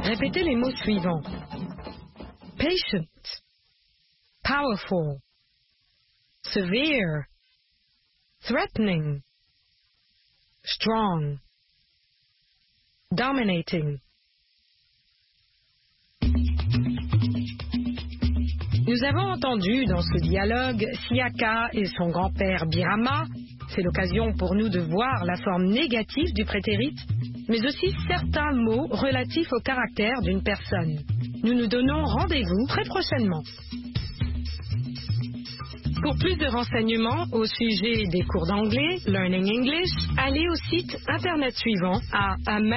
Répétez les mots suivants. Patient, powerful, severe, threatening, strong, dominating. Nous avons entendu dans ce dialogue Siaka et son grand-père Birama. C'est l'occasion pour nous de voir la forme négative du prétérit, mais aussi certains mots relatifs au caractère d'une personne. Nous nous donnons rendez-vous très prochainement. Pour plus de renseignements au sujet des cours d'anglais, Learning English, allez au site internet suivant à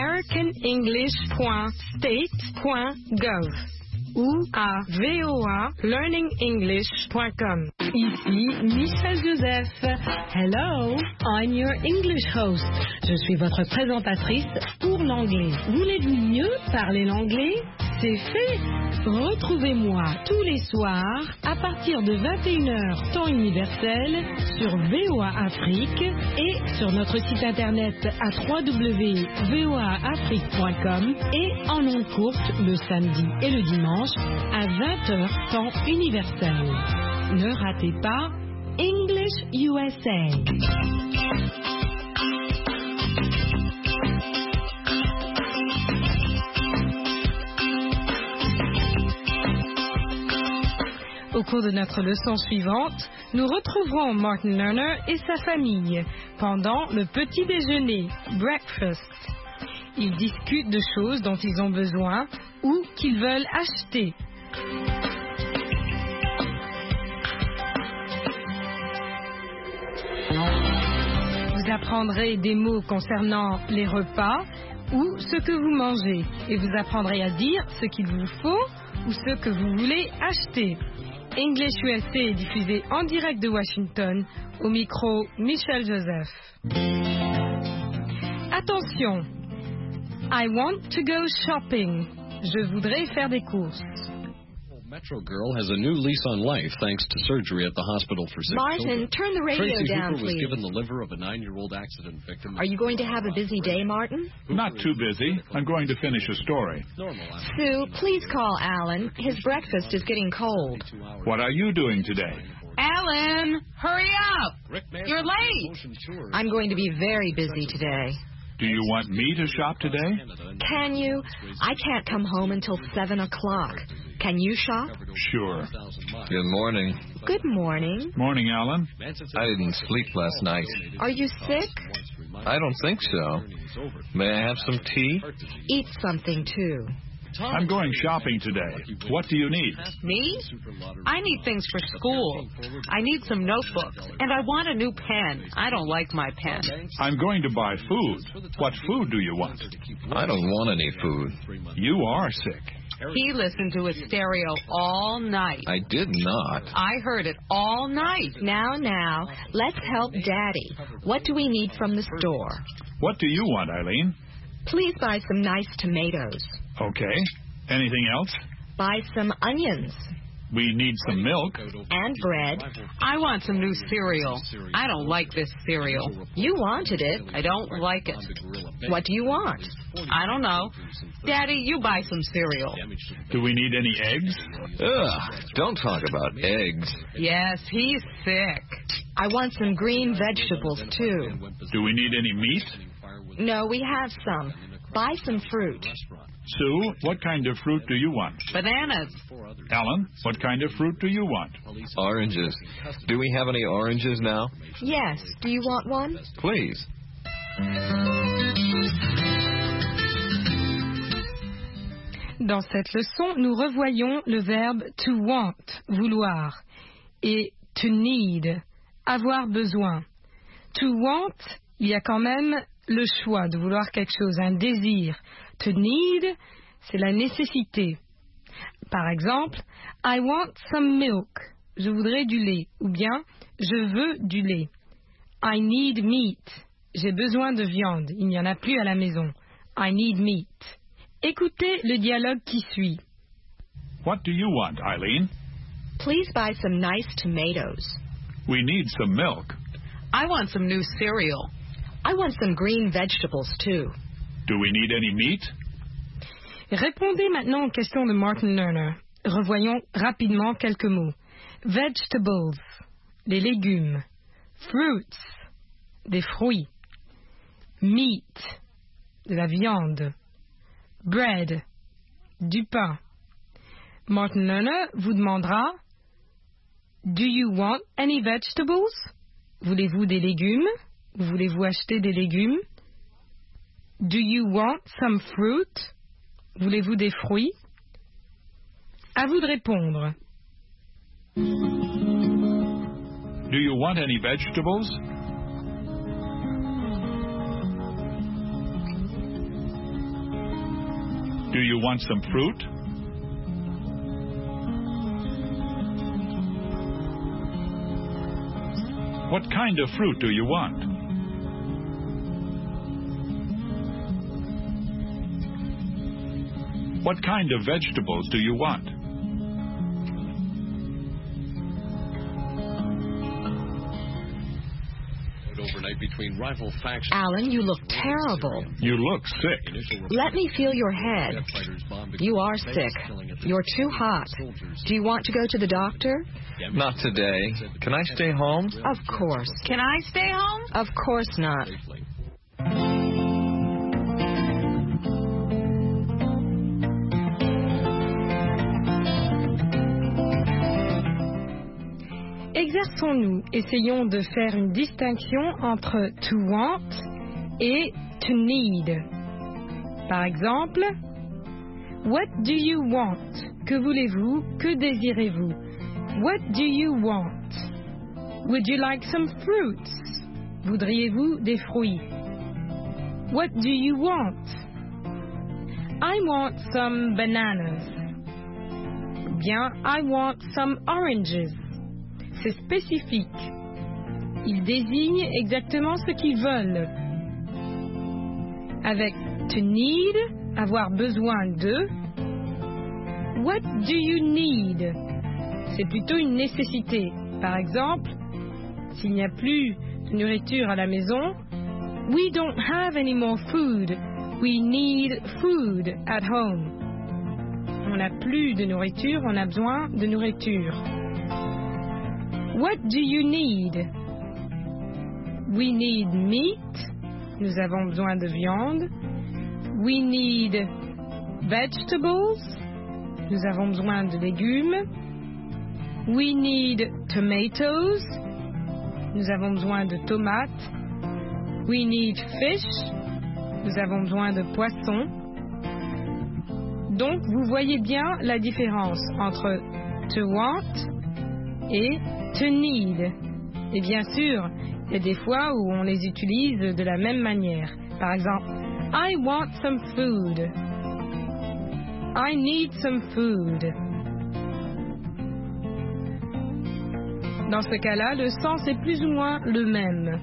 americanenglish.state.gov ou à voalearningenglish.com. Ici Michel Joseph. Hello, I'm your English host. Je suis votre présentatrice pour l'anglais. Voulez-vous mieux parler l'anglais? C'est fait. Retrouvez-moi tous les soirs à partir de 21h temps universel sur VOA Afrique et sur notre site internet à www.voaafrique.com et en ondes courtes le samedi et le dimanche à 20h temps universel. Ne ratez pas English USA. Au cours de notre leçon suivante, nous retrouverons Martin Lerner et sa famille pendant le petit déjeuner, breakfast. Ils discutent de choses dont ils ont besoin ou qu'ils veulent acheter. Vous apprendrez des mots concernant les repas ou ce que vous mangez et vous apprendrez à dire ce qu'il vous faut ou ce que vous voulez acheter. English USA est diffusé en direct de Washington, au micro Michel Joseph. Attention, I want to go shopping. Je voudrais faire des courses. Metro Girl has a new lease on life thanks to surgery at the hospital for sick Martin, children. turn the radio Tracy down, Hooper was please. given the liver of a 9-year-old accident victim. Are you going to have a busy day, Martin? Not too busy. I'm going to finish a story. Sue, please call Alan. His breakfast is getting cold. What are you doing today? Alan, hurry up! You're late. I'm going to be very busy today. Do you want me to shop today? Can you? I can't come home until 7 o'clock. Can you shop? Sure. Good morning. Good morning. Morning, Alan. I didn't sleep last night. Are you sick? I don't think so. May I have some tea? Eat something, too. I'm going shopping today. What do you need? Me? I need things for school. I need some notebooks, and I want a new pen. I don't like my pen. I'm going to buy food. What food do you want? I don't want any food. You are sick. He listened to his stereo all night. I did not. I heard it all night. Now, let's help Daddy. What do we need from the store? What do you want, Eileen? Please buy some nice tomatoes. Okay. Anything else? Buy some onions. We need some milk. And bread. I want some new cereal. I don't like this cereal. You wanted it. I don't like it. What do you want? I don't know. Daddy, you buy some cereal. Do we need any eggs? Ugh, don't talk about eggs. Yes, he's sick. I want some green vegetables, too. Do we need any meat? No, we have some. Buy some fruit. Sue, what kind of fruit do you want? Bananas. Alan, what kind of fruit do you want? Oranges. Do we have any oranges now? Yes. Do you want one? Please. Dans cette leçon, nous revoyons le verbe to want, vouloir, et to need, avoir besoin. To want, il y a quand même le choix de vouloir quelque chose, un désir. To need, c'est la nécessité. Par exemple, I want some milk. Je voudrais du lait. Ou bien, je veux du lait. I need meat. J'ai besoin de viande. Il n'y en a plus à la maison. I need meat. Écoutez le dialogue qui suit. What do you want, Eileen? Please buy some nice tomatoes. We need some milk. I want some new cereal. I want some green vegetables, too. Do we need any meat? Répondez maintenant aux questions de Martin Lerner. Revoyons rapidement quelques mots. Vegetables, les légumes. Fruits, des fruits. Meat, de la viande. Bread, du pain. Martin Lerner vous demandera Do you want any vegetables? Voulez-vous des légumes? Voulez-vous acheter des légumes? Do you want some fruit? Voulez-vous des fruits? À vous de répondre. Do you want any vegetables? Do you want some fruit? What kind of fruit do you want? What kind of vegetables do you want? Overnight between rival factions. Alan, you look terrible. You look sick. Let me feel your head. You are sick. You're too hot. Do you want to go to the doctor? Not today. Can I stay home? Of course. Can I stay home? Of course not. Exerçons-nous, essayons de faire une distinction entre to want et to need. Par exemple, what do you want? Que voulez-vous? Que désirez-vous? What do you want? Would you like some fruits? Voudriez-vous des fruits? What do you want? I want some bananas. Bien, I want some oranges. C'est spécifique. Ils désignent exactement ce qu'ils veulent. Avec to need, avoir besoin de. What do you need? C'est plutôt une nécessité. Par exemple, s'il n'y a plus de nourriture à la maison, we don't have any more food. We need food at home. On n'a plus de nourriture, on a besoin de nourriture. What do you need? We need meat. Nous avons besoin de viande. We need vegetables. Nous avons besoin de légumes. We need tomatoes. Nous avons besoin de tomates. We need fish. Nous avons besoin de poissons. Donc, vous voyez bien la différence entre to want et to need. Et bien sûr, il y a des fois où on les utilise de la même manière. Par exemple, I want some food. I need some food. Dans ce cas-là, le sens est plus ou moins le même.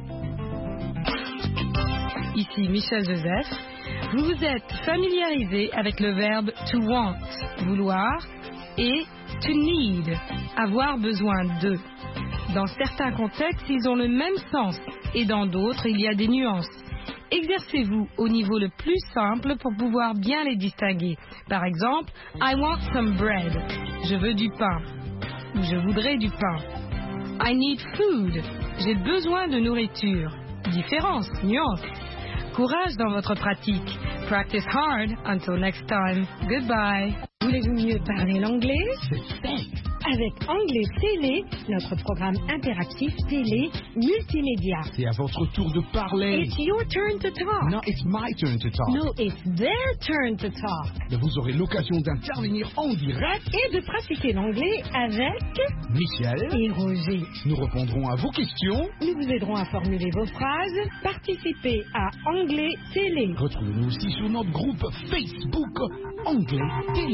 Ici Michel Joseph. Vous vous êtes familiarisé avec le verbe to want, vouloir, et to need, avoir besoin de. Dans certains contextes, ils ont le même sens, et dans d'autres, il y a des nuances. Exercez-vous au niveau le plus simple pour pouvoir bien les distinguer. Par exemple, I want some bread. Je veux du pain. Ou je voudrais du pain. I need food. J'ai besoin de nourriture. Différence, nuance. Courage dans votre pratique. Practice hard. Until next time. Goodbye. Voulez-vous mieux parler l'anglais? Avec Anglais Télé, notre programme interactif télé multimédia. C'est à votre tour de parler. It's your turn to talk. No, it's my turn to talk. No, it's their turn to talk. Vous aurez l'occasion d'intervenir en direct Et de pratiquer l'anglais avec Michel et Roger. Nous répondrons à vos questions. Nous vous aiderons à formuler vos phrases. Participez à Anglais Télé. Retrouvez-nous aussi sur notre groupe Facebook Anglais Télé.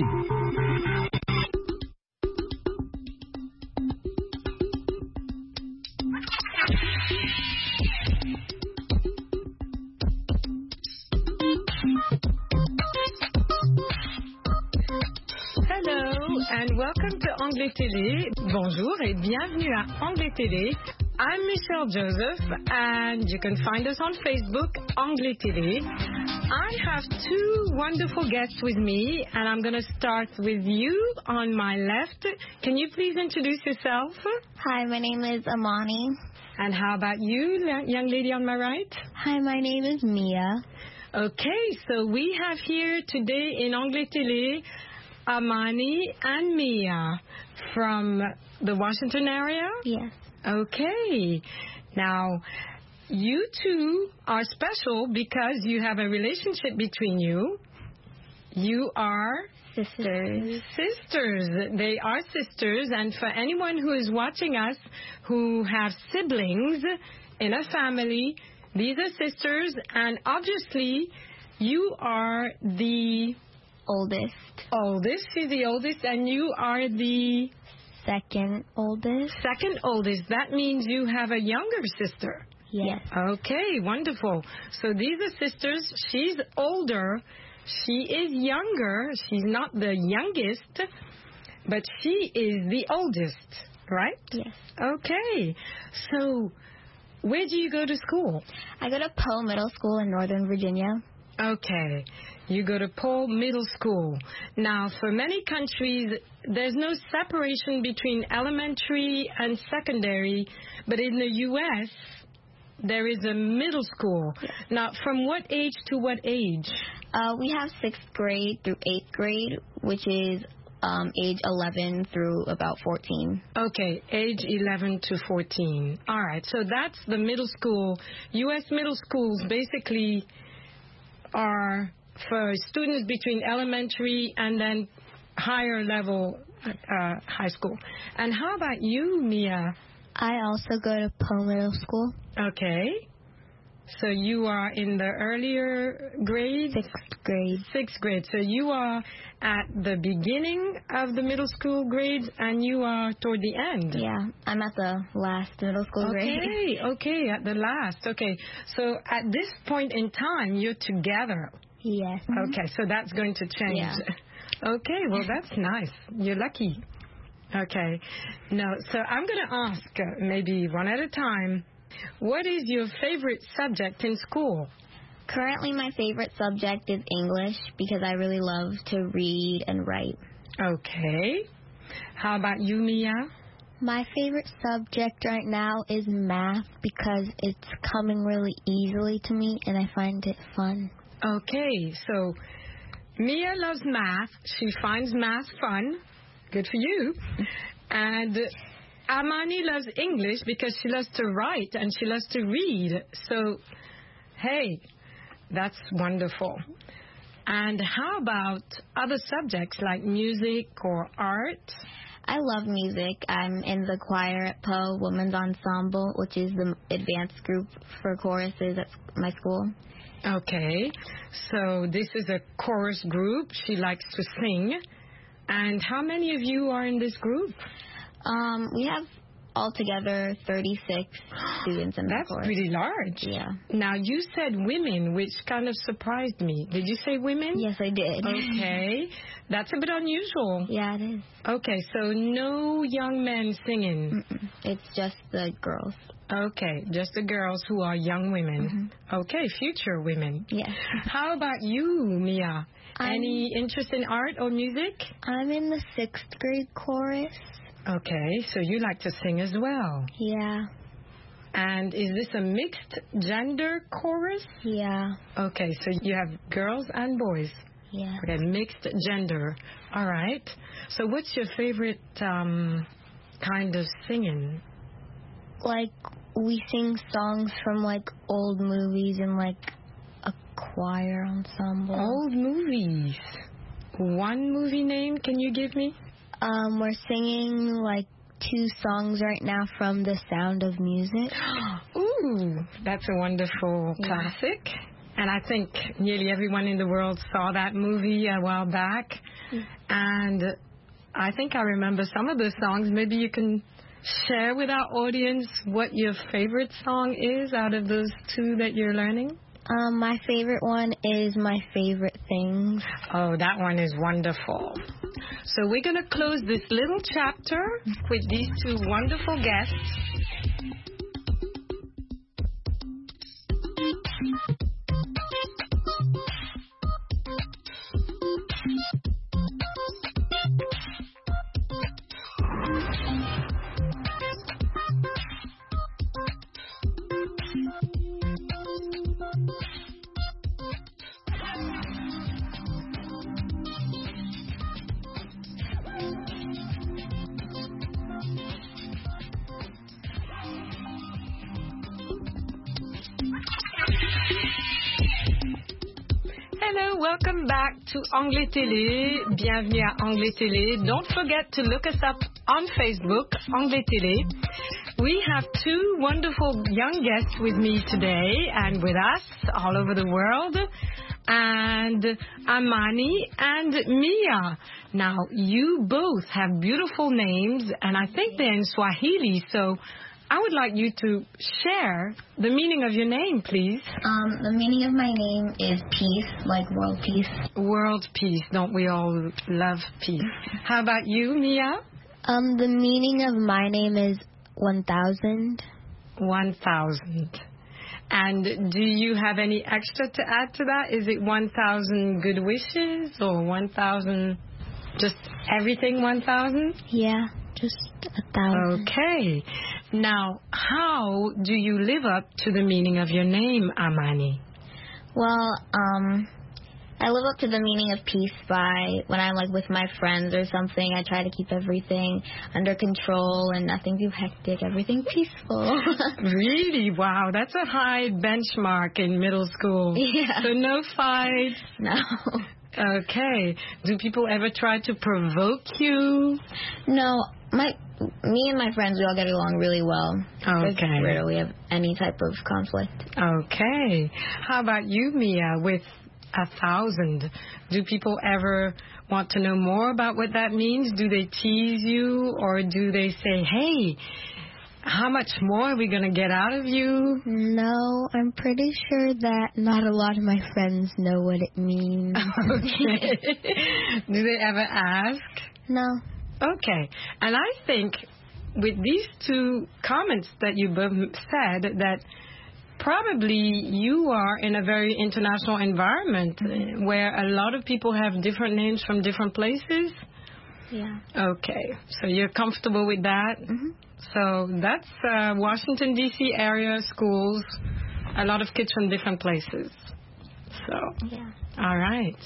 Hello and welcome to Anglais Télé. Bonjour et bienvenue à Anglais Télé. I'm Michelle Joseph, and you can find us on Facebook, Anglais TV. I have two wonderful guests with me, and I'm going to start with you on my left. Can you please introduce yourself? Hi, my name is Amani. And how about you, young lady on my right? Hi, my name is Mia. Okay, so we have here today in Anglais Télé Amani and Mia from the Washington area? Yes. Okay. Now, you two are special because you have a relationship between you. You are sisters. Sisters. They are sisters. And for anyone who is watching us who have siblings in a family, these are sisters. And obviously, you are the oldest. She's the oldest. And you are the second oldest. Second oldest. That means you have a younger sister. Yes. Okay, wonderful. So these are sisters. She's older. She is younger. She's not the youngest, but she is the oldest, right? Yes. Okay. So where do you go to school? I go to Poe Middle School in Northern Virginia. Okay. You go to Poe Middle School. Now, for many countries, there's no separation between elementary and secondary, but in the U.S., there is a middle school. Yes. Now, from what age to what age? We have 6th grade through 8th grade, which is age 11 through about 14. Okay, age 11 to 14. All right, so that's the middle school. U.S. middle schools basically are for students between elementary and then higher level high school. And how about you, Mia? I also go to Poe Middle School. Okay. So you are in the earlier grade? 6th grade. 6th grade. So you are at the beginning of the middle school grades and you are toward the end? Yeah, I'm at the last middle school grade. Okay, at the last. Okay. So at this point in time, you're together? Yes. Okay, so that's going to change. Yeah. Okay, well, that's nice. You're lucky. Okay. No, so I'm going to ask, maybe one at a time, what is your favorite subject in school? Currently, my favorite subject is English because I really love to read and write. Okay. How about you, Mia? My favorite subject right now is math because it's coming really easily to me and I find it fun. Okay, so Mia loves math. She finds math fun. Good for you. And Amani loves English because she loves to write and she loves to read. So, hey, that's wonderful. And how about other subjects like music or art? I love music. I'm in the choir at Poe Women's Ensemble, which is the advanced group for choruses at my school. Okay, so this is a chorus group. She likes to sing. And how many of you are in this group? We have altogether 36 students in the chorus. That's pretty large. Yeah. Now, you said women, which kind of surprised me. Did you say women? Yes, I did. Okay. That's a bit unusual. Yeah, it is. Okay, so no young men singing. Mm-mm. It's just the girls. Okay, just the girls who are young women. Mm-hmm. Okay, future women. Yes. How about you, Mia? Any interest in art or music? I'm in the 6th grade chorus. Okay, so you like to sing as well. Yeah. And is this a mixed gender chorus? Yeah. Okay, so you have girls and boys. Yeah. Okay, mixed gender. All right. So what's your favorite kind of singing? Like, we sing songs from, like, old movies and, like, a choir ensemble. Old movies. One movie name can you give me? We're singing, like, 2 songs right now from The Sound of Music. Ooh, that's a wonderful classic. And I think nearly everyone in the world saw that movie a while back. And I think I remember some of the songs. Maybe you can share with our audience what your favorite song is out of those 2 that you're learning. My favorite one is My Favorite Things. Oh, that one is wonderful. So we're going to close this little chapter with these 2 wonderful guests. Hello, welcome back to Anglais Télé. Bienvenue à Anglais Télé. Don't forget to look us up on Facebook, Anglais Télé. We have two wonderful young guests with me today and with us all over the world. And Amani and Mia. Now, you both have beautiful names, and I think they're in Swahili, so I would like you to share the meaning of your name, please. The meaning of my name is peace, like world peace. World peace. Don't we all love peace? How about you, Mia? The meaning of my name is 1,000. 1,000. And do you have any extra to add to that? Is it 1,000 good wishes or 1,000, just everything 1,000? Yeah, just 1,000. Okay. Now, how do you live up to the meaning of your name, Amani? Well, I live up to the meaning of peace by when I'm like with my friends or something, I try to keep everything under control and nothing too hectic, everything peaceful. Really? Wow, that's a high benchmark in middle school. Yeah. So no fights? No. Okay. Do people ever try to provoke you? No, me and my friends, we all get along really well. Okay. Rarely have any type of conflict. Okay. How about you, Mia, with 1,000? Do people ever want to know more about what that means? Do they tease you, or do they say, hey, how much more are we going to get out of you? No, I'm pretty sure that not a lot of my friends know what it means. Okay. Do they ever ask? No. Okay. And I think with these two comments that you both said, that probably you are in a very international environment where a lot of people have different names from different places. Yeah. Okay. So you're comfortable with that? Mm-hmm. So that's Washington, D.C. area schools, a lot of kids from different places. So, yeah. All right.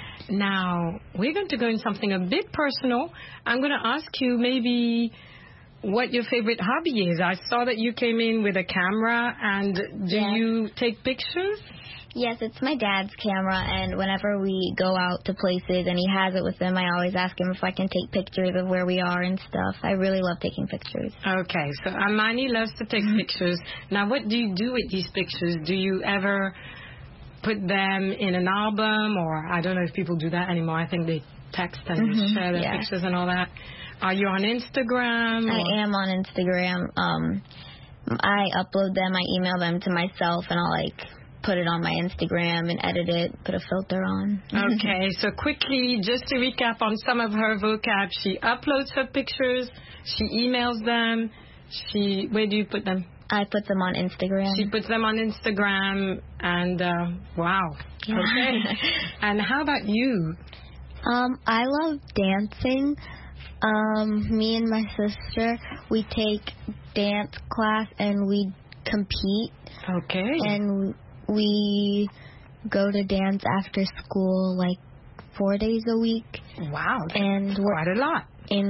Now, we're going to go in something a bit personal. I'm going to ask you maybe what your favorite hobby is. I saw that you came in with a camera, and do you take pictures? Yes, it's my dad's camera, and whenever we go out to places and he has it with him, I always ask him if I can take pictures of where we are and stuff. I really love taking pictures. Okay, so Amani loves to take pictures. Now, what do you do with these pictures? Do you ever put them in an album, or I don't know if people do that anymore. I think they text and share their pictures and all that. Are you on Instagram? I am on Instagram. I upload them, I email them to myself, and I'll put it on my Instagram and edit it, put a filter on. Okay, so quickly, just to recap on some of her vocab, she uploads her pictures, she emails them, where do you put them? I put them on Instagram. She puts them on Instagram, and wow. Yeah. Okay. And how about you? I love dancing. Me and my sister, we take dance class and we compete. Okay. And we go to dance after school 4 days a week. Wow. And that's quite a lot. In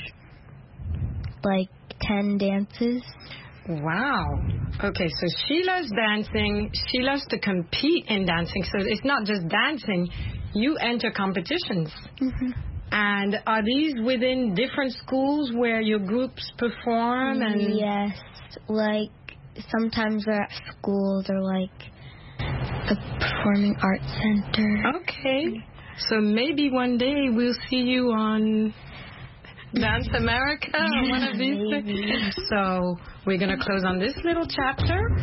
10 dances. Wow. Okay, so she loves dancing. She loves to compete in dancing. So it's not just dancing. You enter competitions. Mm-hmm. And are these within different schools where your groups perform? And yes. Sometimes we're at schools or a performing arts center. Okay. So maybe one day we'll see you on Dance America or one of these things. So we're going to close on this little chapter.